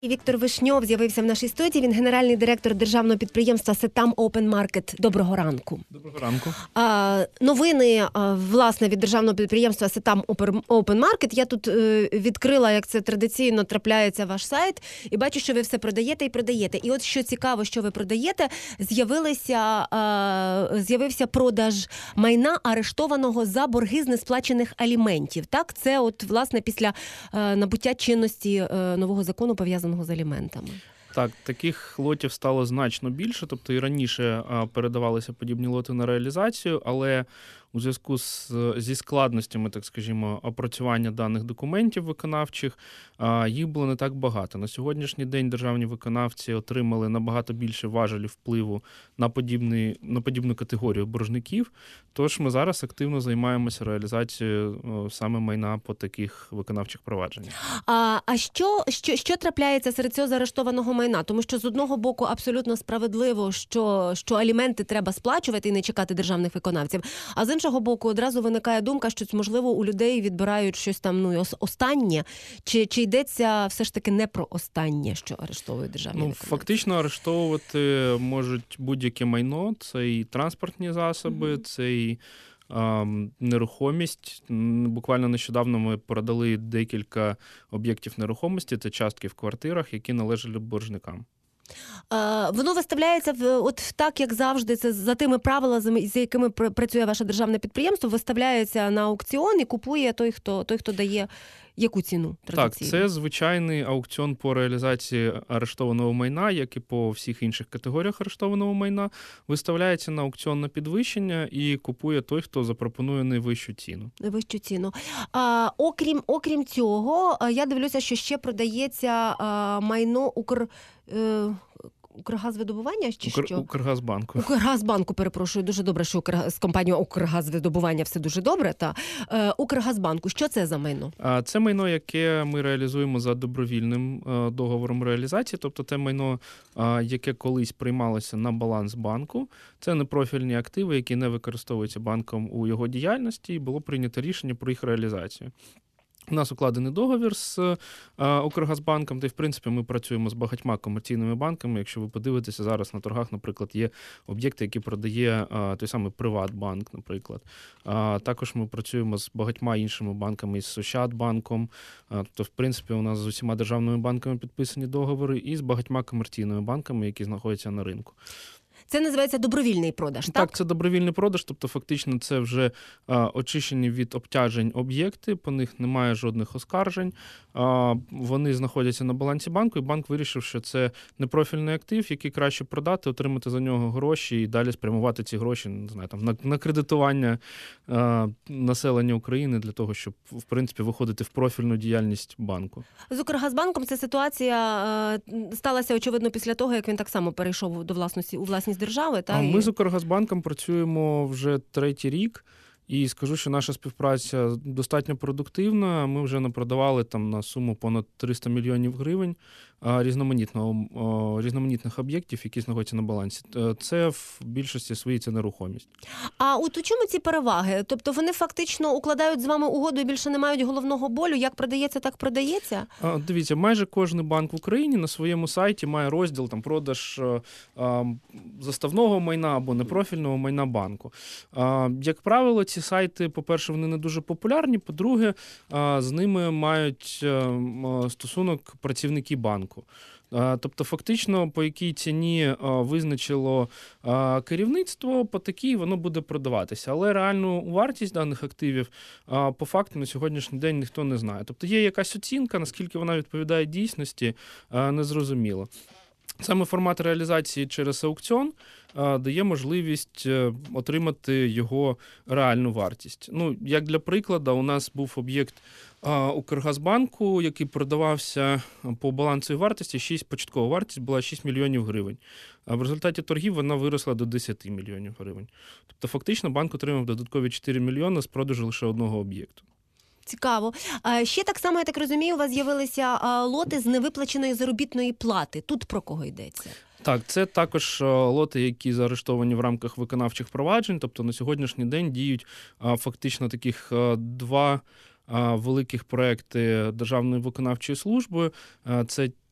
Віктор Вишньов з'явився в нашій студії. Він генеральний директор державного підприємства «Сетам Open Market». Доброго ранку. Доброго ранку. Новини, власне, від державного підприємства «Сетам Open Market». Я тут відкрила, як це традиційно трапляється, ваш сайт, і бачу, що ви все продаєте і продаєте. І от що цікаво, що ви продаєте, з'явився продаж майна, арештованого за борги з несплачених аліментів. Так, це от, власне, після набуття чинності нового закону, пов'язаного з аліментами. Так, таких лотів стало значно більше, тобто і раніше передавалися подібні лоти на реалізацію, але у зв'язку зі складностями, так скажімо, опрацювання даних документів виконавчих, їх було не так багато. На сьогоднішній день державні виконавці отримали набагато більше важелів впливу на подібну категорію боржників, тож ми зараз активно займаємося реалізацією саме майна по таких виконавчих провадженнях. А що трапляється серед цього заарештованого майна? Тому що з одного боку абсолютно справедливо, що аліменти треба сплачувати і не чекати державних виконавців, а з іншого боку одразу виникає думка, що, можливо, у людей відбирають щось там останнє, чи йдеться все ж таки не про останнє, що арештовують державні виконавці? Фактично арештовувати можуть будь-яке майно, це і транспортні засоби, це і нерухомість. Буквально нещодавно ми продали декілька об'єктів нерухомості, це частки в квартирах, які належали боржникам. Воно виставляється так, як завжди, це за тими правилами, за якими працює ваше державне підприємство, виставляється на аукціон і купує той, хто дає яку ціну традиційно? Так, це звичайний аукціон по реалізації арештованого майна, як і по всіх інших категоріях арештованого майна, виставляється на аукціон на підвищення і купує той, хто запропонує найвищу ціну. Найвищу ціну. Окрім цього, я дивлюся, що ще продається майно Укргазвидобування чи що? Укргазбанку. Укргазбанку, перепрошую. Дуже добре, що з компанією Укргазвидобування все дуже добре. Укргазбанку. Що це за майно? Це майно, яке ми реалізуємо за добровільним договором реалізації. Тобто це майно, яке колись приймалося на баланс банку. Це непрофільні активи, які не використовуються банком у його діяльності, і було прийнято рішення про їх реалізацію. У нас укладений договір з Укргазбанком, та й, в принципі, ми працюємо з багатьма комерційними банками. Якщо ви подивитеся, зараз на торгах, наприклад, є об'єкти, які продає той самий Приватбанк, наприклад. Також ми працюємо з багатьма іншими банками, із Ощадбанком. Тобто, в принципі, у нас з усіма державними банками підписані договори і з багатьма комерційними банками, які знаходяться на ринку. Це називається добровільний продаж, так? Так, це добровільний продаж, тобто фактично це вже очищені від обтяжень об'єкти, по них немає жодних оскаржень, вони знаходяться на балансі банку, і банк вирішив, що це непрофільний актив, який краще продати, отримати за нього гроші і далі спрямувати ці гроші, не знаю, там, на кредитування населення України для того, щоб, в принципі, виходити в профільну діяльність банку. З Укргазбанком ця ситуація сталася, очевидно, після того, як він так само перейшов у власність держави. Ми з Укргазбанком працюємо вже 3-й рік. І скажу, що наша співпраця достатньо продуктивна. Ми вже напродавали там на суму понад 300 мільйонів гривень різноманітних об'єктів, які знаходяться на балансі. Це в більшості своїй це нерухомість. А от у чому ці переваги? Тобто вони фактично укладають з вами угоду і більше не мають головного болю? Як продається, так продається? Дивіться, майже кожен банк в Україні на своєму сайті має розділ там продаж заставного майна або непрофільного майна банку. Як правило, ці сайти, по-перше, вони не дуже популярні, по-друге, з ними мають стосунок працівники банку. Тобто, фактично, по якій ціні визначило керівництво, по такій воно буде продаватися. Але реальну вартість даних активів, по факту, на сьогоднішній день ніхто не знає. Тобто, є якась оцінка, наскільки вона відповідає дійсності, незрозуміло. Саме формат реалізації через аукціон дає можливість отримати його реальну вартість. Як для прикладу, у нас був об'єкт Укргазбанку, який продавався по балансовій вартості, початкова вартість була 6 мільйонів гривень. А в результаті торгів вона виросла до 10 мільйонів гривень. Тобто фактично банк отримав додаткові 4 мільйони з продажу лише одного об'єкту. Цікаво. Ще так само, я так розумію, у вас з'явилися лоти з невиплаченої заробітної плати. Тут про кого йдеться? Так, це також лоти, які заарештовані в рамках виконавчих проваджень. Тобто на сьогоднішній день діють фактично таких два великих проекти Державної виконавчої служби. Це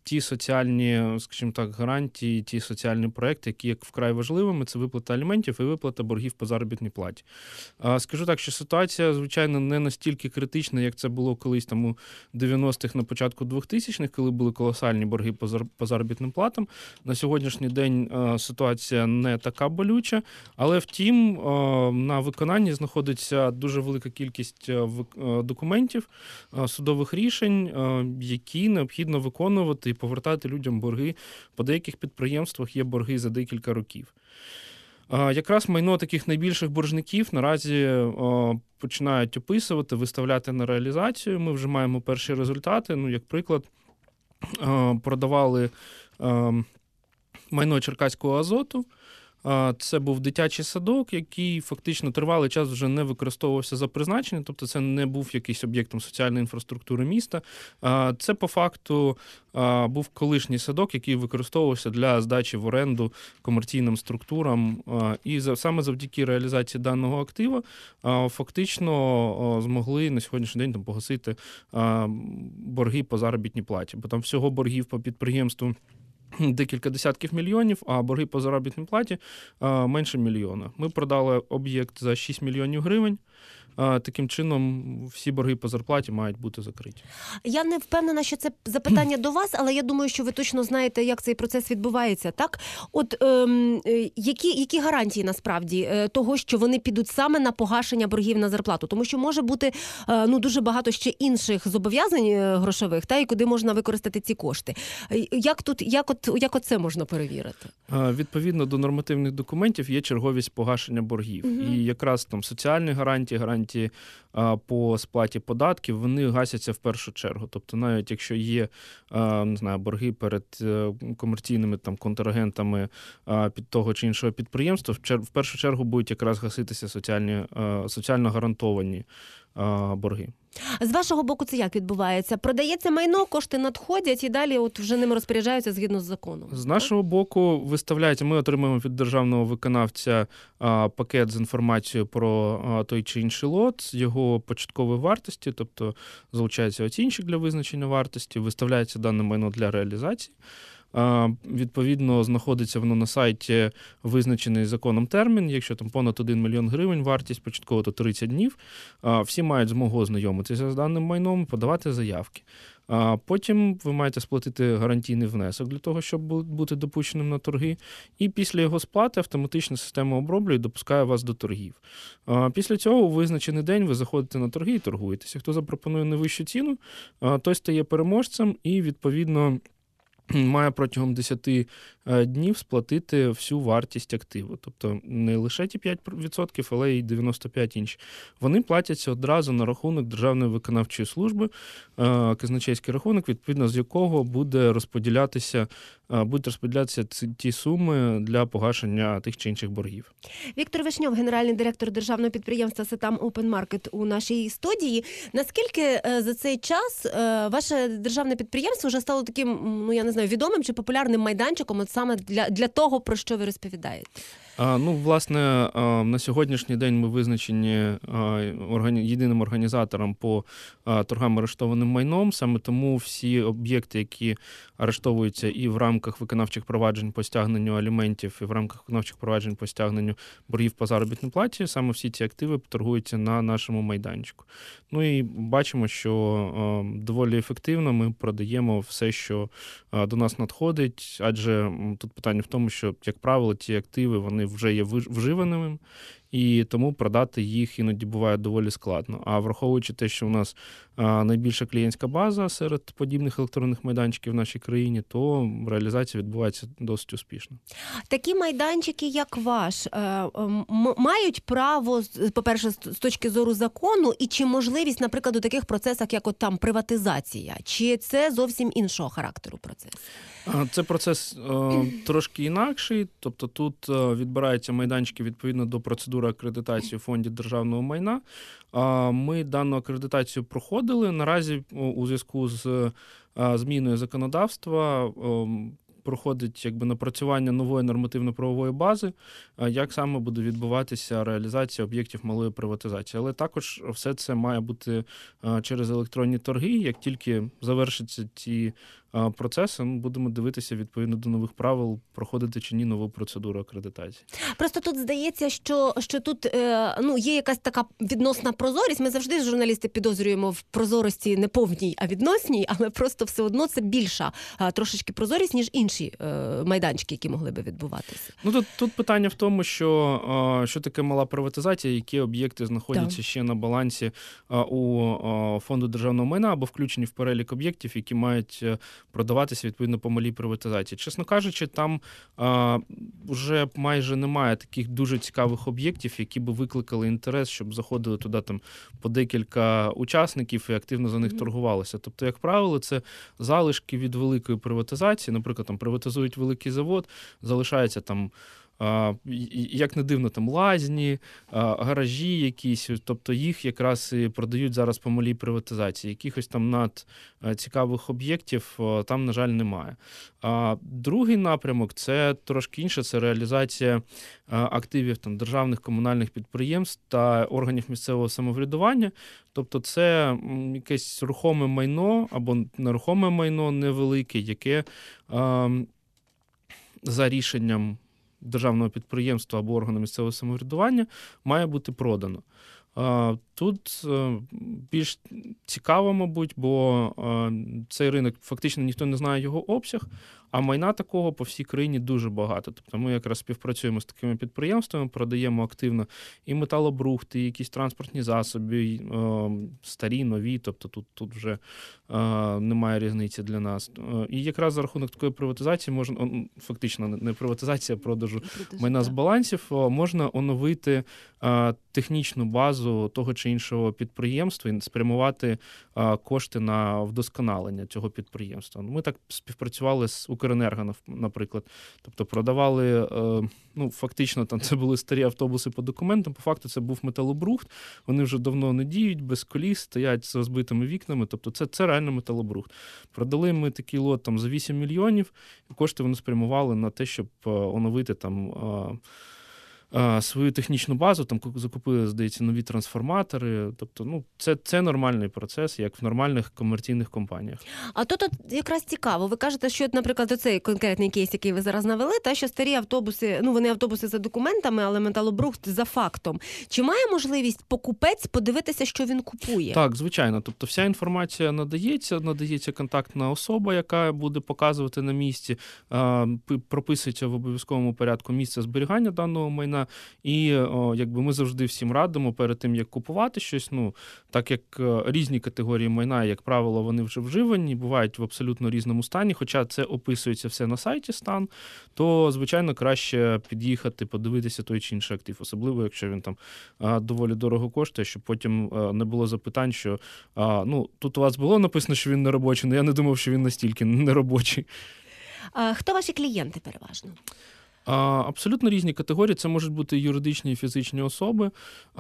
ті соціальні, скажімо так, гарантії, ті соціальні проекти, які є вкрай важливими, це виплата аліментів і виплата боргів по заробітній платі. Скажу так, що ситуація, звичайно, не настільки критична, як це було колись там у 90-х, на початку 2000-х, коли були колосальні борги по заробітним платам. На сьогоднішній день ситуація не така болюча, але втім на виконанні знаходиться дуже велика кількість документів, судових рішень, які необхідно виконувати і повертати людям борги. По деяких підприємствах є борги за декілька років. Якраз майно таких найбільших боржників наразі починають описувати, виставляти на реалізацію. Ми вже маємо перші результати. Як приклад, продавали майно Черкаського азоту. Це був дитячий садок, який фактично тривалий час вже не використовувався за призначенням, тобто це не був якийсь об'єктом соціальної інфраструктури міста. Це по факту був колишній садок, який використовувався для здачі в оренду комерційним структурам. І саме завдяки реалізації даного актива фактично змогли на сьогоднішній день погасити борги по заробітній платі. Бо там всього боргів по підприємству декілька десятків мільйонів, а борги по заробітній платі менше мільйона. Ми продали об'єкт за 6 мільйонів гривень. Таким чином, всі борги по зарплаті мають бути закриті. Я не впевнена, що це запитання до вас, але я думаю, що ви точно знаєте, як цей процес відбувається, так? Які гарантії, насправді, того, що вони підуть саме на погашення боргів на зарплату? Тому що може бути дуже багато ще інших зобов'язань грошових, і куди можна використати ці кошти. Як оце можна перевірити? Відповідно до нормативних документів є черговість погашення боргів. І якраз там соціальні гарантії по сплаті податків, вони гасяться в першу чергу. Тобто навіть якщо є, борги перед комерційними контрагентами під того чи іншого підприємства, в першу чергу будуть якраз гаситися соціально гарантовані борги. З вашого боку це як відбувається? Продається майно, кошти надходять і далі вже ними розпоряджаються згідно з законом? З нашого боку виставляється, ми отримуємо від державного виконавця пакет з інформацією про той чи інший лот, з його початкової вартості, тобто залучається оцінщик для визначення вартості, виставляється дане майно для реалізації. Відповідно, знаходиться воно на сайті визначений законом термін. Якщо там понад 1 мільйон гривень вартість початково, то 30 днів. Всі мають змогу ознайомитися з даним майном, подавати заявки. Потім ви маєте сплатити гарантійний внесок для того, щоб бути допущеним на торги. І після його сплати автоматична система оброблює і допускає вас до торгів. Після цього у визначений день ви заходите на торги і торгуєтеся. Хто запропонує найвищу ціну, той стає переможцем і, відповідно, має протягом 10 днів сплатити всю вартість активу. Тобто не лише ті 5%, але й 95% інші. Вони платяться одразу на рахунок Державної виконавчої служби, казначейський рахунок, відповідно з якого будуть розподілятися ті суми для погашення тих чи інших боргів. Віктор Вишньов, генеральний директор державного підприємства «Сетам Open Market» у нашій студії. Наскільки за цей час ваше державне підприємство вже стало таким, відомим чи популярним майданчиком саме для того, про що ви розповідаєте? Власне, на сьогоднішній день ми визначені єдиним організатором по торгам арештованим майном. Саме тому всі об'єкти, які арештовуються і в рамках виконавчих проваджень по стягненню аліментів, і в рамках виконавчих проваджень по стягненню боргів по заробітній платі, саме всі ці активи торгуються на нашому майданчику. І бачимо, що доволі ефективно ми продаємо все, що до нас надходить, адже тут питання в тому, що, як правило, ці активи, вони вже є вживаними, і тому продати їх іноді буває доволі складно. А враховуючи те, що у нас найбільша клієнтська база серед подібних електронних майданчиків в нашій країні, то реалізація відбувається досить успішно. Такі майданчики, як ваш, мають право, по-перше, з точки зору закону, і чи можливість, наприклад, у таких процесах, як приватизація? Чи це зовсім іншого характеру процес? Це процес трошки інакший, тобто тут відбираються майданчики відповідно до процедури акредитації в фонді державного майна. Ми дану акредитацію проходили. Наразі у зв'язку з зміною законодавства проходить напрацювання нової нормативно-правової бази, як саме буде відбуватися реалізація об'єктів малої приватизації. Але також все це має бути через електронні торги. Як тільки завершаться ці процеси, будемо дивитися відповідно до нових правил, проходити чи ні нову процедуру акредитації. Просто тут здається, що тут є якась така відносна прозорість. Ми завжди, журналісти, підозрюємо в прозорості не повній, а відносній, але просто все одно це більша трошечки прозорість, ніж інші майданчики, які могли би відбуватися. Тут питання в тому, що таке мала приватизація, які об'єкти знаходяться ще на балансі у фонду державного майна або включені в перелік об'єктів, які мають продаватися відповідно по малій приватизації. Чесно кажучи, там вже майже немає таких дуже цікавих об'єктів, які би викликали інтерес, щоб заходили туди там по декілька учасників і активно за них торгувалися. Тобто, як правило, це залишки від великої приватизації. Наприклад, там приватизують великий завод, залишається там, як не дивно, там лазні, гаражі якісь, тобто їх якраз і продають зараз по малій приватизації. Якихось там надцікавих об'єктів там, на жаль, немає. Другий напрямок – це трошки інше, це реалізація активів там, державних комунальних підприємств та органів місцевого самоврядування. Тобто це якесь рухоме майно або нерухоме майно невелике, яке за рішенням державного підприємства або органу місцевого самоврядування має бути продано. Тут більш цікаво, мабуть, бо цей ринок, фактично ніхто не знає його обсяг, а майна такого по всій країні дуже багато. Тобто ми якраз співпрацюємо з такими підприємствами, продаємо активно і металобрухт, і якісь транспортні засоби, старі, нові, тобто тут вже немає різниці для нас. І якраз за рахунок такої приватизації можна, фактично не приватизація, а продажу майна з балансів, можна оновити технічну базу того чи іншого підприємства і спрямувати кошти на вдосконалення цього підприємства. Ми так співпрацювали з Укренерго, наприклад. Тобто продавали, фактично там це були старі автобуси по документам, по факту це був металобрухт, вони вже давно не діють, без коліс, стоять з розбитими вікнами, тобто це реально металобрухт. Продали ми такий лот там за 8 мільйонів, і кошти вони спрямували на те, щоб оновити там свою технічну базу, там закупили, здається, нові трансформатори. Тобто, це нормальний процес, як в нормальних комерційних компаніях. А тут якраз цікаво. Ви кажете, що, наприклад, оцей конкретний кейс, який ви зараз навели, що старі автобуси, вони автобуси за документами, але металобрухт за фактом. Чи має можливість покупець подивитися, що він купує? Так, звичайно. Тобто вся інформація надається контактна особа, яка буде показувати на місці, прописується в обов'язковому порядку місце зберігання даного майна. І ми завжди всім радимо перед тим, як купувати щось, так як різні категорії майна, як правило, вони вже вживані, бувають в абсолютно різному стані, хоча це описується все на сайті стан, то, звичайно, краще під'їхати, подивитися той чи інший актив, особливо, якщо він там доволі дорого коштує, щоб потім не було запитань, що тут у вас було написано, що він не робочий, але я не думав, що він настільки не робочий. Хто ваші клієнти переважно? Абсолютно різні категорії. Це можуть бути юридичні і фізичні особи.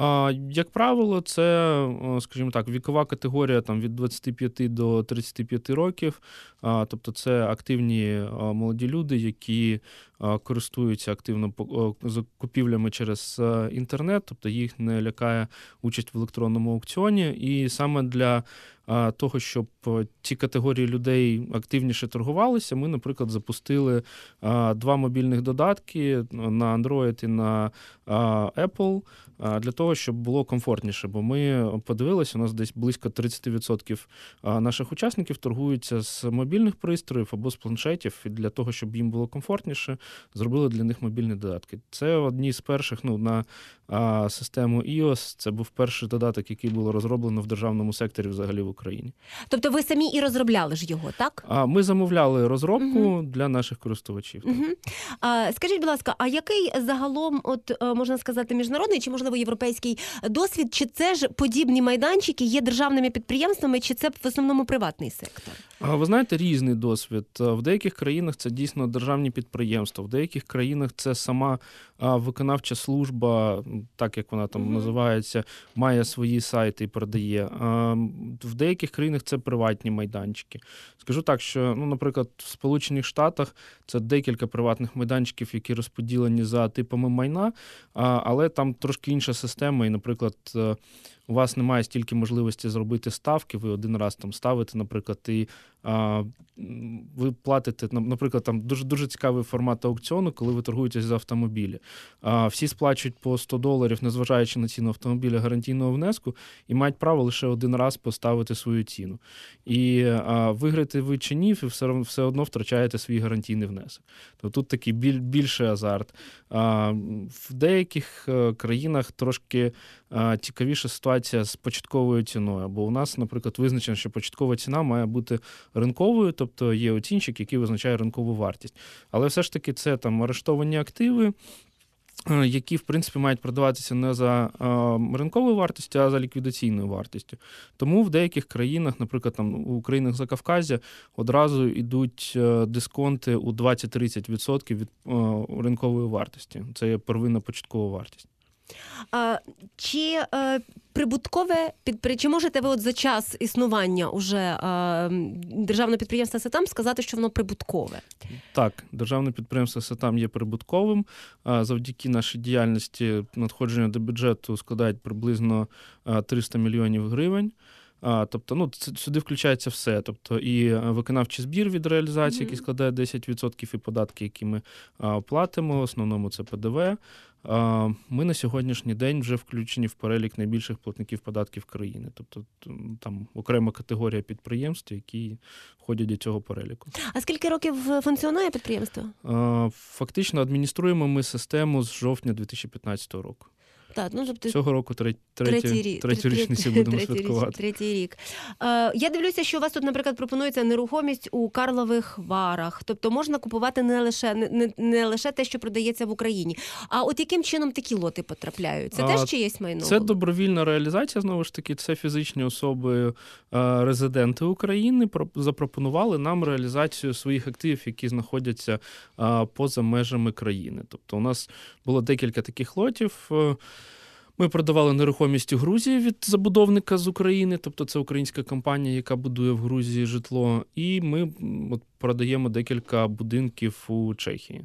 Як правило, це, скажімо так, вікова категорія там, від 25 до 35 років. Тобто це активні молоді люди, які користуються активно закупівлями через інтернет, тобто їх не лякає участь в електронному аукціоні. І саме для того, щоб ці категорії людей активніше торгувалися, ми, наприклад, запустили 2 мобільних додатки на Android і на Apple, для того, щоб було комфортніше. Бо ми подивилися, у нас десь близько 30% наших учасників торгуються з мобільних пристроїв або з планшетів. І для того, щоб їм було комфортніше, зробили для них мобільні додатки. Це одні з перших на систему iOS. Це був перший додаток, який було розроблено в державному секторі взагалі в Україні. Тобто ви самі і розробляли ж його, так? Ми замовляли розробку для наших користувачів. Скажіть, будь ласка, а який загалом, можна сказати, міжнародний чи, можливо, європейський досвід? Чи це ж подібні майданчики є державними підприємствами, чи це в основному приватний сектор? Ви знаєте, різний досвід. В деяких країнах це дійсно державні підприємства, в деяких країнах це сама виконавча служба, так як вона там називається, має свої сайти і продає. В деяких країнах це приватні майданчики. Скажу так, що, наприклад, в Сполучених Штатах це декілька приватних майданчиків, які розподілені за типами майна, але там трошки інша система, і, наприклад, у вас немає стільки можливості зробити ставки, ви один раз там ставите, наприклад, і ви платите, наприклад, там дуже цікавий формат аукціону, коли ви торгуєтесь за автомобілі. Всі сплачують по $100, незважаючи на ціну автомобіля, гарантійного внеску, і мають право лише один раз поставити свою ціну. І виграєте ви чи ні, ви все одно втрачаєте свій гарантійний внесок. Тобто тут такий більший азарт. В деяких країнах трошки цікавіша ситуація з початковою ціною. Бо у нас, наприклад, визначено, що початкова ціна має бути ринковою, тобто є оцінщик, який визначає ринкову вартість. Але все ж таки це там арештовані активи, які, в принципі, мають продаватися не за ринковою вартістю, а за ліквідаційною вартістю. Тому в деяких країнах, наприклад, там, у країнах Закавказя, одразу йдуть дисконти у 20-30% від ринкової вартості. Це є первинна початкова вартість. Чи прибуткове чи можете ви от за час існування уже державного підприємства «Сетам» сказати, що воно прибуткове? Так, державне підприємство «Сетам» є прибутковим. Завдяки нашій діяльності надходження до бюджету складають приблизно 300 мільйонів гривень. Тобто, сюди включається все. Тобто і виконавчий збір від реалізації, який складає 10%, і податки, які ми платимо, в основному це ПДВ. Ми на сьогоднішній день вже включені в перелік найбільших платників податків країни. Тобто там окрема категорія підприємств, які входять до цього переліку. А скільки років функціонує підприємство? Фактично адмініструємо ми систему з жовтня 2015 року. Так, тобто цього року третю річницю будемо святкувати. Третій рік. Я дивлюся, що у вас тут, наприклад, пропонується нерухомість у Карлових Варах. Тобто можна купувати не лише те, що продається в Україні. А от яким чином такі лоти потрапляють? Це теж чиєсь майно? Це добровільна реалізація, знову ж таки. Це фізичні особи, резиденти України запропонували нам реалізацію своїх активів, які знаходяться поза межами країни. Тобто у нас було декілька таких лотів. Ми продавали нерухомість у Грузії від забудовника з України, тобто це українська компанія, яка будує в Грузії житло, і ми продаємо декілька будинків у Чехії.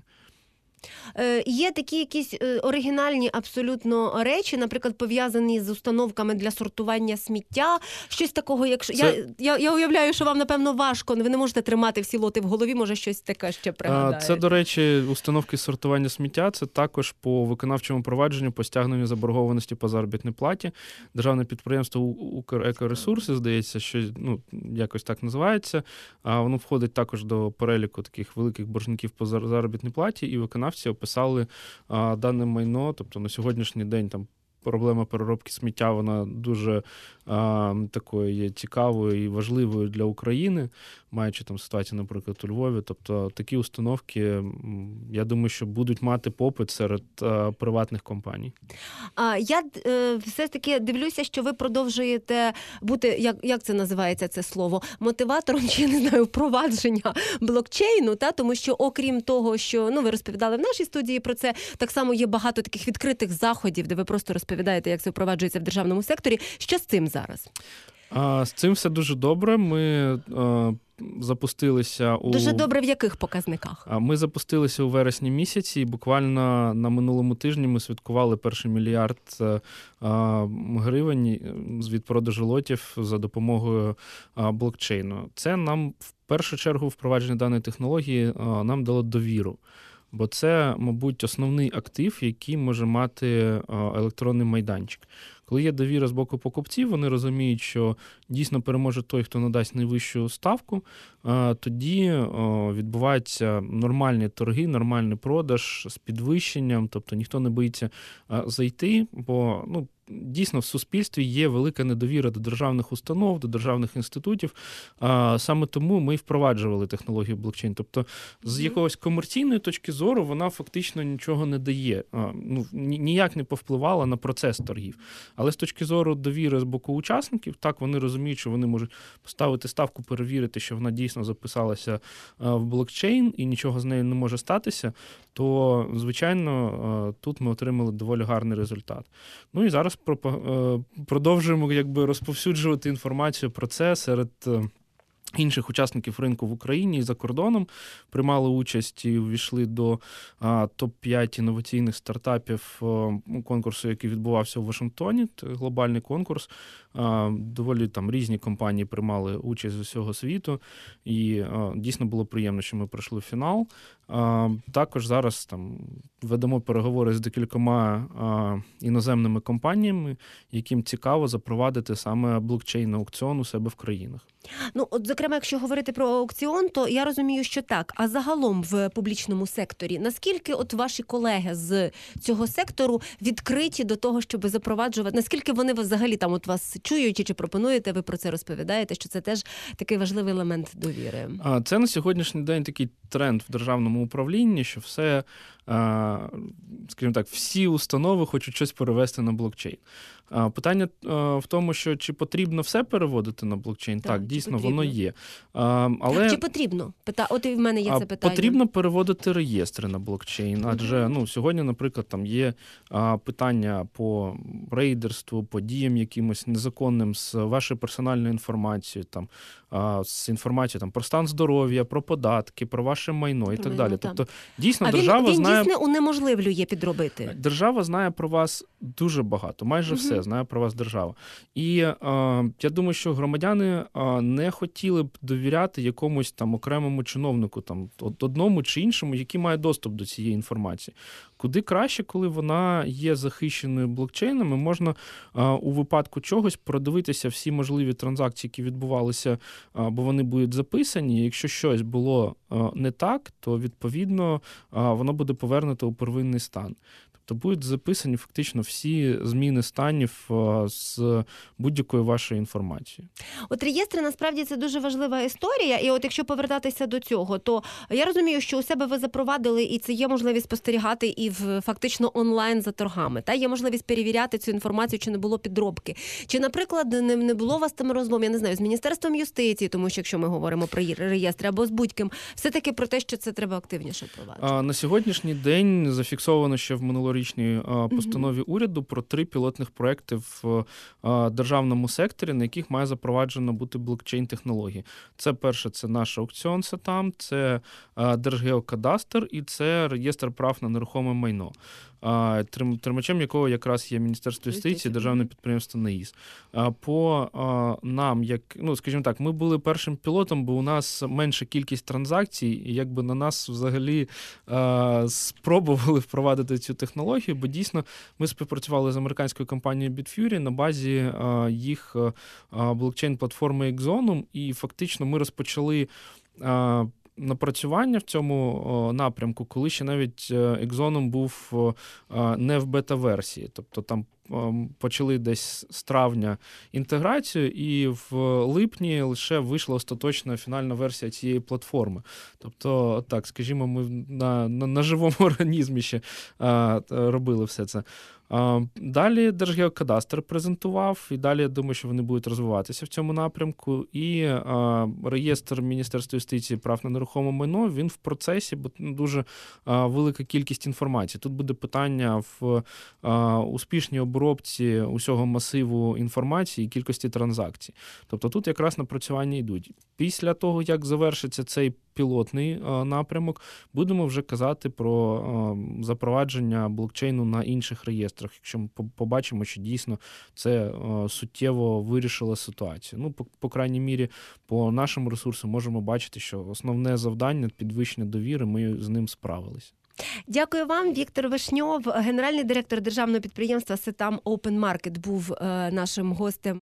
Є такі якісь оригінальні абсолютно речі, наприклад, пов'язані з установками для сортування сміття, щось такого, якщо я уявляю, що вам, напевно, важко, ви не можете тримати всі лоти в голові, може щось таке ще пригадаєте. Це, до речі, установки сортування сміття, це також по виконавчому провадженню по стягненню заборгованості по заробітній платі. Державне підприємство «Укрекоресурси», здається, що якось так називається, воно входить також до переліку таких великих боржників по заробітній платі, і виконавці описали дане майно, тобто на сьогоднішній день там проблема переробки сміття, вона дуже такою є цікавою і важливою для України, маючи там ситуацію, наприклад, у Львові. Тобто такі установки, я думаю, що будуть мати попит серед приватних компаній. Я все ж таки дивлюся, що ви продовжуєте бути, як це називається це слово, мотиватором, чи, я не знаю, впровадження блокчейну, тому що окрім того, що ви розповідали в нашій студії про це, так само є багато таких відкритих заходів, де ви просто розповідаєте, як це впроваджується в державному секторі. Що з цим зараз? З цим все дуже добре. Ми запустилися Дуже добре в яких показниках? Ми запустилися у вересні місяці, і буквально на минулому тижні ми святкували перший мільярд гривень від продажу лотів за допомогою блокчейну. Це нам в першу чергу впровадження даної технології нам дало довіру. Бо це, мабуть, основний актив, який може мати електронний майданчик. Коли є довіра з боку покупців, вони розуміють, що дійсно переможе той, хто надасть найвищу ставку, тоді відбуваються нормальні торги, нормальний продаж з підвищенням, тобто ніхто не боїться зайти, бо дійсно в суспільстві є велика недовіра до державних установ, до державних інститутів. Саме тому ми і впроваджували технологію блокчейн. Тобто з якогось комерційної точки зору вона фактично нічого не дає, ніяк не повпливала на процес торгів. Але з точки зору довіри з боку учасників, так, вони розуміють, що вони можуть поставити ставку, перевірити, що вона дійсно записалася в блокчейн і нічого з нею не може статися, то, звичайно, тут ми отримали доволі гарний результат. І зараз продовжуємо розповсюджувати інформацію про це серед інших учасників ринку в Україні і за кордоном, приймали участь і увійшли до топ-5 інноваційних стартапів конкурсу, який відбувався у Вашингтоні. Це глобальний конкурс. Доволі там різні компанії приймали участь з усього світу. І дійсно було приємно, що ми пройшли в фінал. Також зараз там ведемо переговори з декількома іноземними компаніями, яким цікаво запровадити саме блокчейн-аукціон у себе в країнах. Ну, от, зокрема, якщо говорити про аукціон, то я розумію, що так. А загалом в публічному секторі, наскільки от ваші колеги з цього сектору відкриті до того, щоб запроваджувати, наскільки вони взагалі там от вас чують чи пропонуєте, ви про це розповідаєте, що це теж такий важливий елемент довіри? Це на сьогоднішній день такий тренд в державному управлінні, що все, скажімо так, всі установи хочуть щось перевести на блокчейн. Питання в тому, що чи потрібно все переводити на блокчейн? Так, дійсно, воно є. Але чи потрібно? От і в мене є це питання. Потрібно переводити реєстри на блокчейн, адже сьогодні, наприклад, там є питання по рейдерству, по діям якимось незаконним з вашою персональною інформацією, там, з інформацією там, про стан здоров'я, про податки, про ваше майно і так далі. Тобто, дійсно, держава знає... він дійсно унеможливлює підробити. Держава знає про вас дуже багато, майже все знає про вас держава. І я думаю, що громадяни не хотіли б довіряти якомусь там окремому чиновнику, там, одному чи іншому, який має доступ до цієї інформації. Куди краще, коли вона є захищеною блокчейнами, можна у випадку чогось продивитися всі можливі транзакції, які відбувалися, бо вони будуть записані. Якщо щось було не так, то, відповідно, воно буде повернуто у первинний стан. Тобто будуть записані фактично всі зміни станів з будь-якої вашої інформації. От реєстри, насправді, це дуже важлива історія. І от якщо повертатися до цього, то я розумію, що у себе ви запровадили, і це є можливість спостерігати і фактично онлайн за торгами. Та є можливість перевіряти цю інформацію, чи не було підробки. Чи, наприклад, не було у вас там розмов, я не знаю, з Міністерством юстиції, тому що якщо ми говоримо про реєстри, або з будь-ким, все-таки про те, що це треба активніше впроваджувати. На сьогоднішній день зафіксовано ще в минулорічній постанові уряду про 3 пілотних проекти в державному секторі, на яких має запроваджено бути блокчейн-технології. Це перше, це наш аукціон САТАМ, це Держгеокадастр і це реєстр прав на нерухоме майно, тримачем якого якраз є Міністерство юстиції, державне підприємство НАІС. По нам, скажімо так, ми були першим пілотом, бо у нас менша кількість транзакцій, і якби на нас взагалі спробували впровадити цю технологію, бо дійсно ми співпрацювали з американською компанією Bitfury на базі їх блокчейн-платформи Exonum, і фактично ми розпочали напрацювання в цьому напрямку, коли ще навіть Exonum був не в бета-версії. Тобто там почали десь з травня інтеграцію, і в липні лише вийшла остаточна фінальна версія цієї платформи. Тобто, так, скажімо, ми на живому організмі ще робили все це. Далі Держгеокадастр презентував, і далі, я думаю, що вони будуть розвиватися в цьому напрямку. І реєстр Міністерства юстиції прав на нерухоме майно, він в процесі, бо дуже велика кількість інформації. Тут буде питання в успішній обробці усього масиву інформації і кількості транзакцій. Тобто тут якраз напрацювання йдуть. Після того, як завершиться цей пілотний напрямок, будемо вже казати про запровадження блокчейну на інших реєстрах, якщо ми побачимо, що дійсно це суттєво вирішило ситуацію. Ну, по крайній мірі, по нашому ресурсу можемо бачити, що основне завдання – підвищення довіри, ми з ним справилися. Дякую вам. Віктор Вишньов, генеральний директор державного підприємства «Сетам Open Market», був нашим гостем.